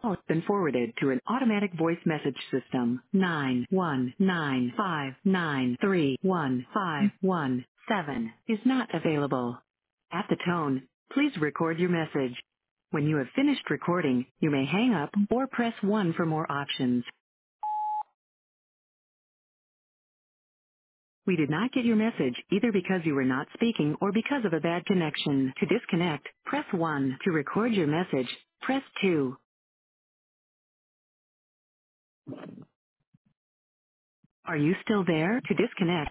call has been forwarded to an automatic voice message system. 91959311517 is not available. At the tone, please record your message. When you have finished recording, you may hang up or press 1 for more options. We did not get your message either because you were not speaking or because of a bad connection. To disconnect, press 1. To record your message, press 2. Are you still there? To disconnect,